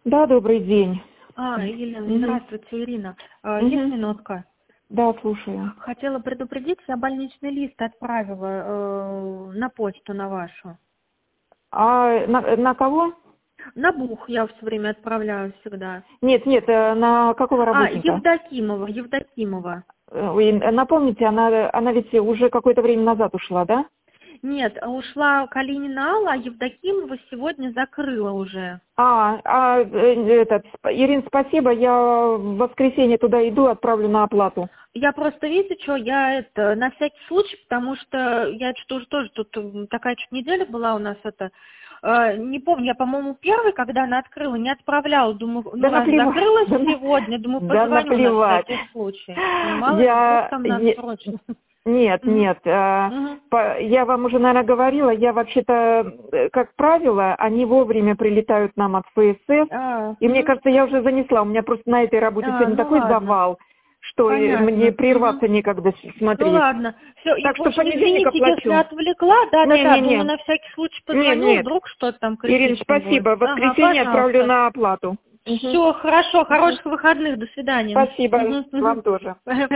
Да, добрый день. Елена, здравствуйте, Ирина. Есть Мгм. минутка? Да, слушаю. Хотела предупредить, я больничный лист отправила на почту на вашу. А на кого? На БУХ я все время отправляю всегда. Нет, на какого работника? Евдокимова. Ой, напомните, она ведь уже какое-то время назад ушла, да? Нет, ушла Калинина Алла, а Евдокимова сегодня закрыла уже. Ирин, спасибо, я в воскресенье туда иду, отправлю на оплату. Я просто, видите, что, я на всякий случай, потому что я что-то уже тоже тут такая чуть неделя была у нас не помню, я, по-моему, первый, когда она открыла, не отправляла, думаю, Да раз наплевать. закрылась сегодня, думаю, Да позвоню на наплевать. всякий случай. Мало ли, вдруг там надо срочно. Нет, Мгм. я вам уже, наверное, говорила, я вообще-то, как правило, они вовремя прилетают нам от ФСС, и мне кажется, я уже занесла, у меня просто на этой работе сегодня Ну такой ладно, завал, что мне понятно. прерваться некогда Ну смотреть. ладно, все, и Так в что общем, понедельник извините, если оплачу. отвлекла, да, думаю, Не-не-не, на всякий случай позвоню, нет. вдруг что-то там Ирин, критично будет. спасибо, в Ага, воскресенье отправлю пожалуйста. на оплату. Все, хорошо, Мгм. хороших выходных, до свидания. Спасибо, вам тоже.